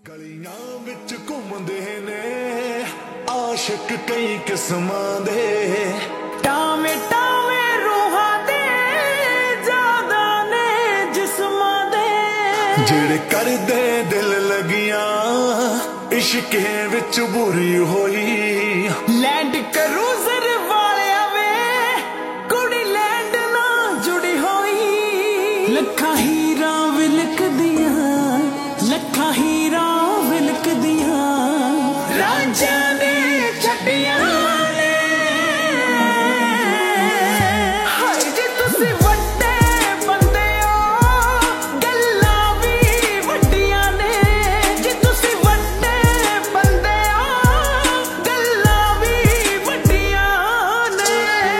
ਗਲੀਆਂ ਵਿੱਚ ਘੁੰਮਦੇ ਨੇ ਆਸ਼ਿਕ ਕਈ ਕਿਸਮਾਂ ਦੇ ਟਾਵੇਂ ਟਾਵੇਂ ਰੂਹਾਂ ਦੇ ਜ਼ਿਆਦਾ ਨੇ ਜਿਸਮਾਂ ਦੇ ਜਿਹੜੇ ਕਰਦੇ ਦਿਲ ਲੱਗੀਆਂ ਇਸ਼ਕੇ ਵਿੱਚ ਬੁਰੀ ਹੋਈ ਲੈਂਡ ਕਰੂਜ਼ਰ ਵਾਲਿਆ ਵੇ ਕੁੜੀ ਲੈਂਡ ਨਾਲ ਜੁੜੀ ਹੋਈ ਲੱਖਾਂ ਹੀਰਾਂ ਵਿਲਕਦੀਆਂ ਲੱਖਾਂ ਹੀਰਾਂ ਵਿਲਕਦੀਆਂ ਰਾਂਝਿਆਂ ਨੇ ਛੱਡੀਆਂ ਨੇ ਹਾਏ ਜੇ ਤੁਸੀਂ ਵੱਡੇ ਬੰਦੇ ਹੋ ਗੱਲਾਂ ਵੀ ਵੱਡੀਆਂ ਨੇ ਜੇ ਤੁਸੀਂ ਵੱਡੇ ਬੰਦੇ ਹੋ ਗੱਲਾਂ ਵੀ ਵੱਡੀਆਂ ਨੇ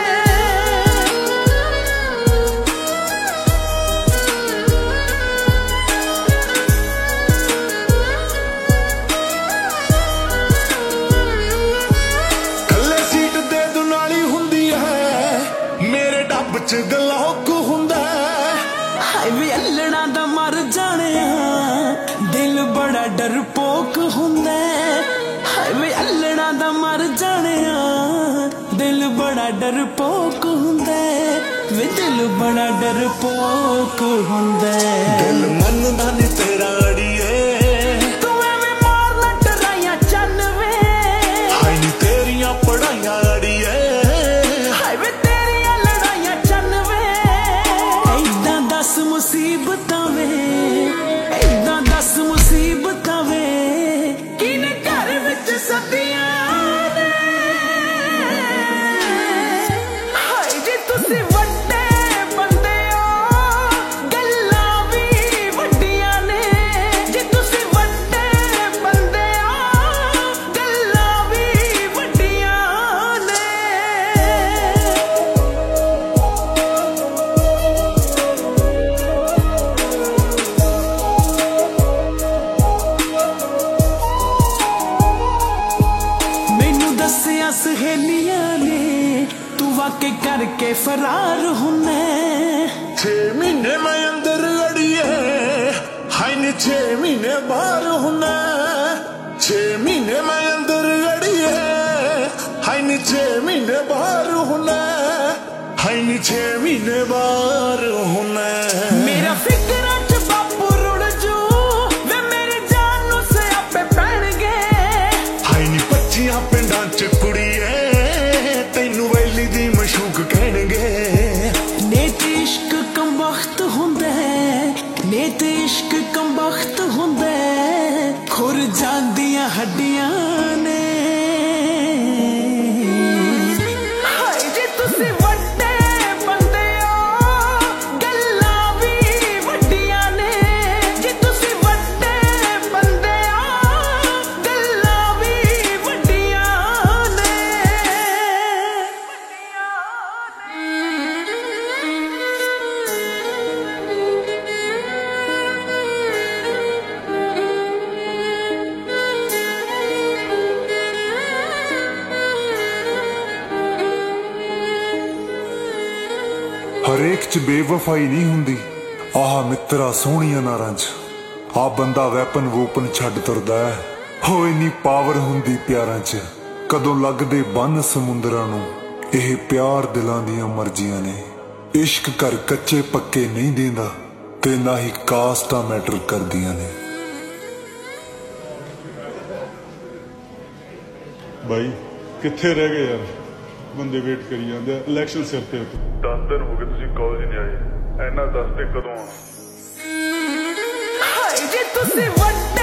ਚ ਗਲੋਕ ਹੁੰਦਾ ਹਾਏ ਵੇ ਅਲੜਾ ਦਾ ਮਰ ਜਾਣਿਆ ਦਿਲ ਬੜਾ ਡਰਪੋਕ ਹੁੰਦਾ ਹਾਏ ਵੇ ਅਲੜਾ ਦਾ ਮਰ ਜਾਣਿਆ ਦਿਲ ਬੜਾ ਡਰਪੋਕ ਹੁੰਦਾ ਵੇ ਦਿਲ ਬੜਾ ਡਰਪੋਕ ਹੁੰਦਾ ਦਿਲ ਮੰਨਦਾ ਨੀ ਤੇਰਾ ਅੜੀਏ ਤੂੰ ਐਵੇਂ ਮਾਰਨਾ ਡਰਾਈਆਂ ਚੰਨ ਵੇ ਹਾਏ ਨੀ ਤੇਰੀਆਂ ਪੜਾਈਆਂ ਅੜੀਏ ਮੁਸੀਬਤਾਂ ਵੇ ਏਦਾਂ ਦੱਸ ਮੁਸੀਬਤਾਂ ਵੇ ਕਿਨੇ ਘਰ ਵਿੱਚ ਸੱਦੀਆਂ ਨੇ ਹਾਏ ਜੇ ਤੁਸੀਂ ਵੱਡੇ ਬੰਦੇ ਹੋ ਗੱਲਾਂ ਵੀ ਵੱਡੀਆਂ ਨੇ ਜੇ ਤੁਸੀਂ ਵੱਡੇ ਬੰਦੇ ਹੋ ਗੱਲਾਂ ਵੀ ਵੱਡੀਆਂ ਨੇ ਦੱਸਿਆ ਸਹੇਲੀਆਂ ਨੇ ਤੂੰ ਵਾਕੇ ਕਰਕੇ ਫਰਾਰ ਹੁੰਨੇ 6 ਮਹੀਨੇ ਮੈਂ ਅੰਦਰ ਅੜੀਏ ਹਾਏ ਨੀ 6 ਮਹੀਨੇ ਬਾਹਰ ਹੁੰਨਾ 6 ਮਹੀਨੇ ਮੈਂ ਅੰਦਰ ਅੜੀਏ ਹਾਏ ਨੀ 6 ਮਹੀਨੇ ਬਾਹਰ ਹੁੰਨਾ ਹਾਏ ਨੀ 6 ਮਹੀਨੇ ਬਾਹਰ ਹੁੰਨਾ ਮੇਰਾ ਫਿਕਰਾਂ ਚ ਬਾਪੂ ਰੁੜ ਜੂ ਵੇ ਮੇਰੀ ਜਾਨ ਨੂੰ ਸਿਆਪੇ ਪੈਣਗੇ ਹਾਏ ਨੀ 25 ਪਿੰਡਾਂ ਚ ਕੁੜੀਏ ਤੈਨੂੰ ਵੈਲੀ ਦੀ ਮਸ਼ੂਕ ਕਹਿਣਗੇ ਨੇ ਤੇ ਇਸ਼ਕ ਕੰਬਖਤ ਹੁੰਦਾ ਨੇ ਤੇ ਇਸ਼ਕ ਕੰਬਖਤ ਹੁੰਦਾ ਖੁਰ ਜਾਂਦੀਆਂ ਹੱਡੀਆਂ ਨੇ ਹਾਏ ਜੇ ਤੁਸੀਂ ਵੱਡੇ ਬੰਦੇ ਹੋ ਗੱਲਾਂ ਵੀ ਵੱਡੀਆਂ ਨੇ ਜੇ ਤੁਸੀਂ ਵੱਡੇ ਬੰਦੇ ਹੋ ਗੱਲਾਂ ਵੀ ਵੱਡੀਆਂ ਨੇ ਹਰੇਕ ਚ ਬੇਵਫਾਈ ਨਹੀਂ ਹੁੰਦੀ ਆਹ ਮਿੱਤਰਾ ਸੋਹਣੀਆਂ ਨਾਰਾਂ ਚ ਆ ਬੰਦਾ ਵੈਪਨ ਵੂਪਨ ਛੱਡ ਤੁਰਦਾ ਹੋ ਇੰਨੀ ਪਾਵਰ ਹੁੰਦੀ ਪਿਆਰਾਂ ਚ ਕਦੋਂ ਲੱਗਦੇ ਬੰਨ ਸਮੁੰਦਰਾਂ ਨੂੰ ਇਹ ਪਿਆਰ ਦਿਲਾਂ ਦੀਆਂ ਮਰਜ਼ੀਆਂ ਨੇ ਇਸ਼ਕ ਕਰ ਕੱਚੇ ਪੱਕੇ ਨਹੀਂ ਦਿੰਦਾ ਤੇ ਨਾ ਹੀ ਕਾਸਟਾਂ ਮੈਟਰ ਕਰਦੀਆਂ ਨੇ ਬਾਈ ਕਿੱਥੇ ਰਹਿ ਗਏ ਯਾਰ ਬੰਦੇ ਵੇਟ ਕਰੀ ਜਾਂਦੇ ਆ ਇਲੈਕਸ਼ਨ ਸਿਰ ਤੇ 10 ਦਿਨ ਹੋ ਗਏ ਤੁਸੀਂ ਕਾਲਜ ਨਹੀਂ ਆਏ ਐਨਾ ਦੱਸ ਦੇ ਕਦੋਂ ਆ ਹਾਏ ਜੇ ਤੁਸੀਂ ਵੱਡੇ